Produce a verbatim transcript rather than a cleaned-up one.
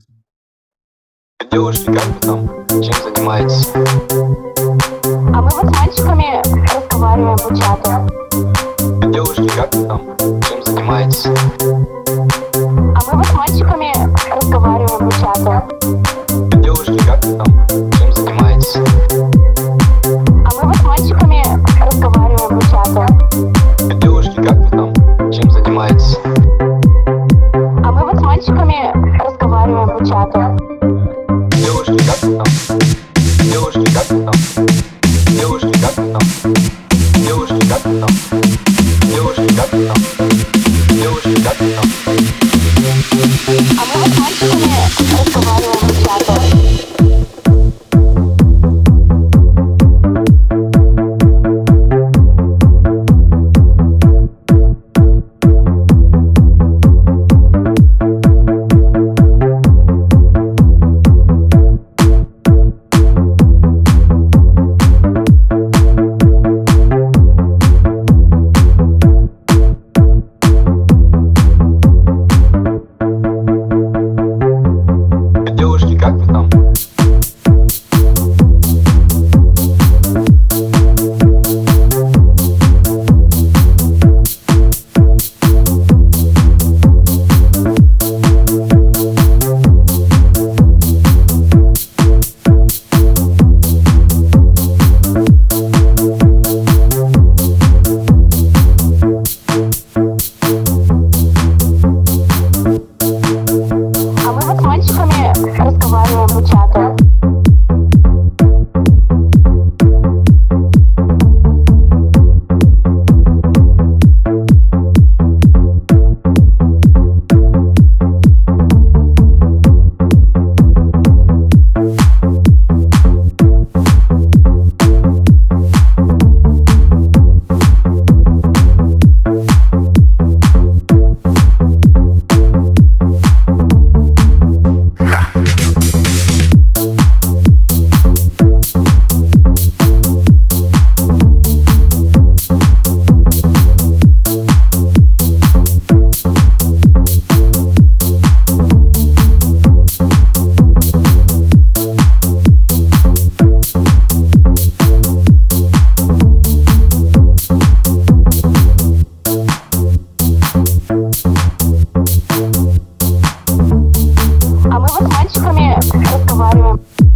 Девушки, как вы там? Чем занимаетесь? А мы вот с мальчиками разговариваем в чате. Девушки, как вы там? Чем занимаетесь? А мы вот с мальчиками разговариваем в чате. Девушки, как вы там? Чем занимаетесь? А мы вот с мальчиками разговариваем в чате. Девушки, как вы там? Чем занимаетесь? А мы вот с мальчиками разговариваем в чате. Девушки, как вы там? Девушки, как вы там? Девушки, как вы там? Девушки, как вы там? Девушки, как вы там? Девушки, как вы там? А мы вот с мальчиками разговариваем в чате. Девушки, как вы там? А мы вот с мальчиками разговариваем в чате. А мы вот с мальчиками разговариваем.